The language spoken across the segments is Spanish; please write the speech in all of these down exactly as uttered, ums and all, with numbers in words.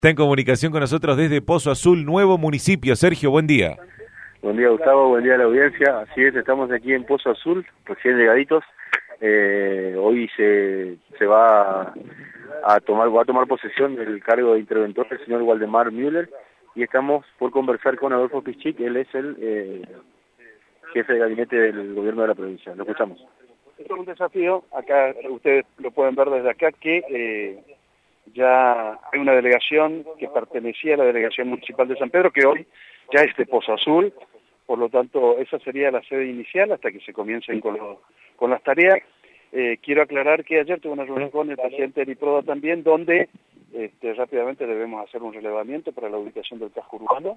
Está en comunicación con nosotros desde Pozo Azul, nuevo municipio. Sergio, buen día. Buen día, Gustavo, buen día a la audiencia. Así es, estamos aquí en Pozo Azul, recién llegaditos. Eh, hoy se, se va a tomar va a tomar posesión del cargo de interventor el señor Waldemar Müller, y estamos por conversar con Adolfo Pichik. Él es el eh, jefe de gabinete del gobierno de la provincia. Lo escuchamos. Esto es un desafío, acá ustedes lo pueden ver desde acá, que eh, ya hay una delegación que pertenecía a la delegación municipal de San Pedro, que hoy ya es de Pozo Azul, por lo tanto esa sería la sede inicial hasta que se comiencen con, lo, con las tareas. Eh, quiero aclarar que ayer tuve una reunión con el presidente del IPRODA también, donde este, rápidamente debemos hacer un relevamiento para la ubicación del casco urbano,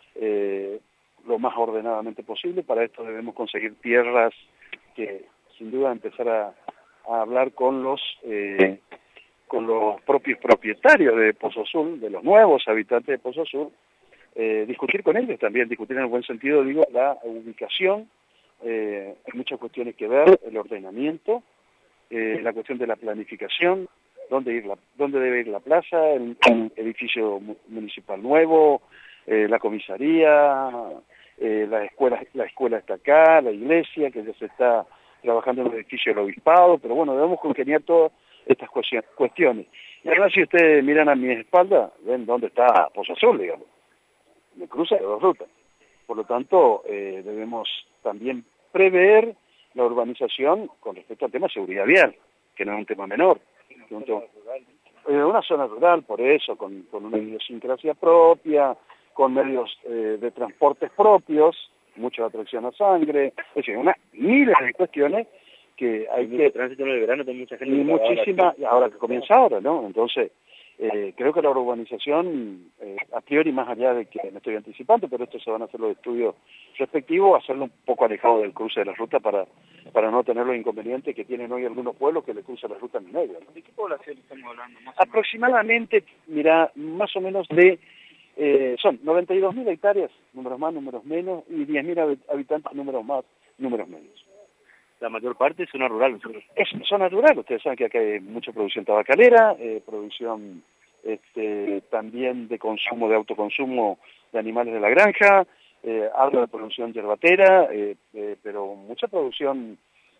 eh, lo más ordenadamente posible. Para esto debemos conseguir tierras que sin duda empezar a, a hablar con los eh, con los propios propietarios de Pozo Azul, de los nuevos habitantes de Pozo Azul, eh, discutir con ellos también, discutir en el buen sentido, digo, la ubicación. Eh, hay muchas cuestiones que ver, el ordenamiento, eh, la cuestión de la planificación, dónde ir la, dónde debe ir la plaza, el, el edificio municipal nuevo, eh, la comisaría, eh, la escuela, la escuela está acá, la iglesia, que ya se está trabajando en el edificio del obispado, pero bueno, debemos congeniar todas estas cuestiones. Y además, si ustedes miran a mi espalda, ven dónde está Pozo Azul, digamos. Me cruza de dos rutas. Por lo tanto, eh, debemos también prever la urbanización con respecto al tema de seguridad vial, que no es un tema menor. Es un tema, eh, una zona rural, por eso, con, con una idiosincrasia propia, con medios eh, de transportes propios, mucha atracción a sangre, es decir, una miles de cuestiones que hay que... El tránsito en el verano tiene mucha gente. Y muchísima, ahora, ahora que comienza ahora, ¿no? Entonces, eh, creo que la urbanización, eh, a priori, más allá de que me estoy anticipando, pero estos se van a hacer los estudios respectivos, hacerlo un poco alejado del cruce de la ruta para para no tener los inconvenientes que tienen hoy algunos pueblos que le cruzan la ruta en medio, ¿no? ¿De qué población estamos hablando? Más Aproximadamente, mira, más o menos de... Eh, son noventa y dos mil hectáreas, números más, números menos, y diez mil habitantes, números más, números menos. La mayor parte es zona rural. Es zona rural, ustedes saben que acá hay mucha producción tabacalera, eh, producción este, también de consumo, de autoconsumo de animales de la granja, eh, algo de producción yerbatera, eh, eh, pero mucha producción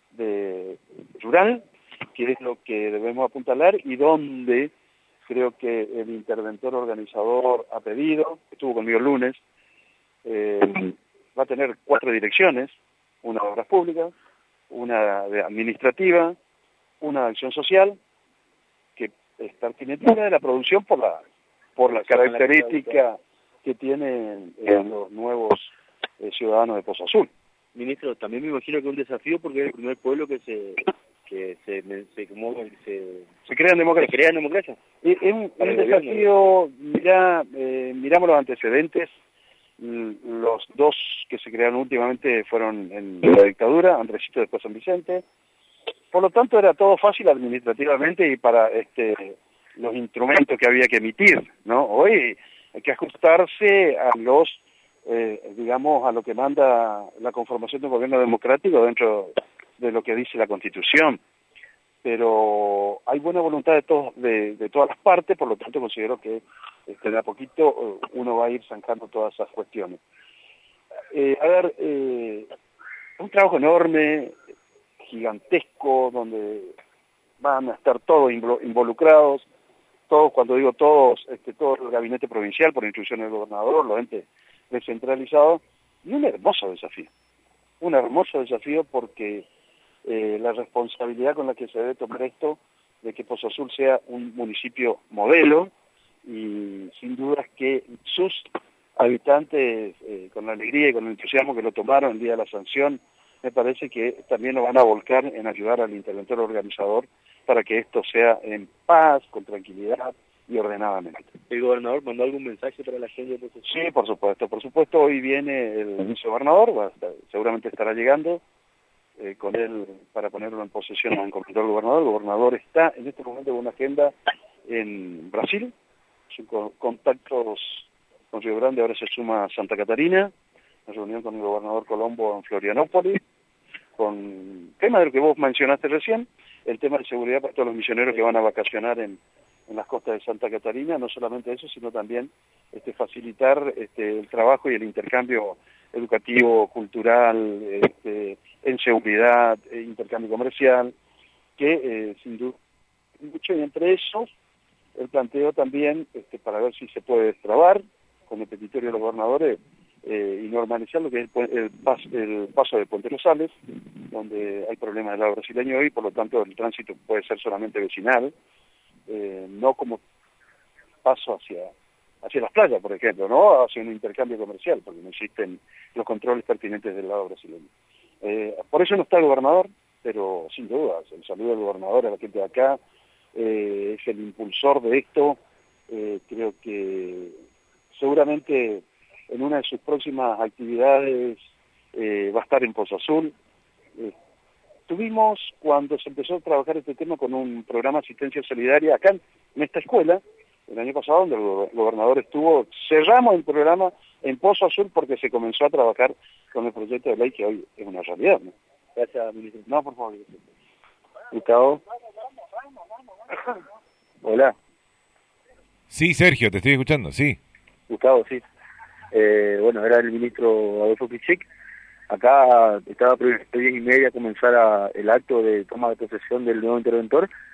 de rural, que es lo que debemos apuntalar y donde creo que el interventor organizador ha pedido, estuvo conmigo el lunes, eh, va a tener cuatro direcciones, una de obras públicas, una de administrativa, una de acción social, que es pertinente, una de la producción por la por la característica que tienen eh, los nuevos eh, ciudadanos de Pozo Azul. Ministro, también me imagino que es un desafío porque es el primer pueblo que se que se se, como, se, se crea en democracia. Se crea en democracia. Es, es un, un desafío, mirá, eh, miramos los antecedentes. Los dos que se crearon últimamente fueron en la dictadura, Andresito después San Vicente. Por lo tanto era todo fácil administrativamente y para este los instrumentos que había que emitir, ¿no? Hoy hay que ajustarse a los, eh, digamos, a lo que manda la conformación de un gobierno democrático dentro de lo que dice la Constitución. Pero hay buena voluntad de todos, de, de todas las partes, por lo tanto considero que este, de a poquito uno va a ir zanjando todas esas cuestiones. Eh, a ver, eh, un trabajo enorme, gigantesco, donde van a estar todos involucrados, todos, cuando digo todos, este, todo el gabinete provincial por instrucción del gobernador, los entes descentralizados, y un hermoso desafío, un hermoso desafío porque Eh, la responsabilidad con la que se debe tomar esto, de que Pozo Azul sea un municipio modelo, y sin dudas que sus habitantes, eh, con la alegría y con el entusiasmo que lo tomaron el día de la sanción, me parece que también lo van a volcar en ayudar al interventor organizador para que esto sea en paz, con tranquilidad y ordenadamente. ¿El gobernador mandó algún mensaje para la gente de Pozo Azul? Sí, por supuesto, por supuesto, hoy viene el vicegobernador, va a estar, seguramente estará llegando, Eh, con él para ponerlo en posesión al comandante del gobernador. El gobernador está en este momento con una agenda en Brasil, sus contactos con Río Grande, ahora se suma a Santa Catarina, una reunión con el gobernador Colombo en Florianópolis, con tema de lo que vos mencionaste recién, el tema de seguridad para todos los misioneros que van a vacacionar en, en las costas de Santa Catarina, no solamente eso, sino también este, facilitar este, el trabajo y el intercambio educativo, cultural, este, en seguridad, eh, intercambio comercial, que eh, sin duda mucho, y entre esos el planteo también este, para ver si se puede destrabar con el petitorio de los gobernadores eh, y normalizar lo que es el, el, pas, el paso de Puente Rosales, donde hay problemas del lado brasileño hoy, por lo tanto el tránsito puede ser solamente vecinal, eh, no como paso hacia hacia las playas, por ejemplo, no hacia un intercambio comercial, porque no existen los controles pertinentes del lado brasileño. Eh, por eso no está el gobernador, pero sin dudas, el saludo del gobernador a la gente de acá, eh, es el impulsor de esto, eh, creo que seguramente en una de sus próximas actividades eh, va a estar en Pozo Azul. Eh, tuvimos, cuando se empezó a trabajar este tema con un programa de asistencia solidaria acá en, en esta escuela, el año pasado, donde el gobernador estuvo, cerramos el programa en Pozo Azul porque se comenzó a trabajar con el proyecto de ley que hoy es una realidad, ¿no? Gracias, ministro. No, por favor. Gustavo. Hola. Sí, Sergio, te estoy escuchando, sí. Gustavo, sí. Eh, bueno, era el ministro Adolfo Pichik. Acá estaba previsto diez y media comenzar a, el acto de toma de posesión del nuevo interventor,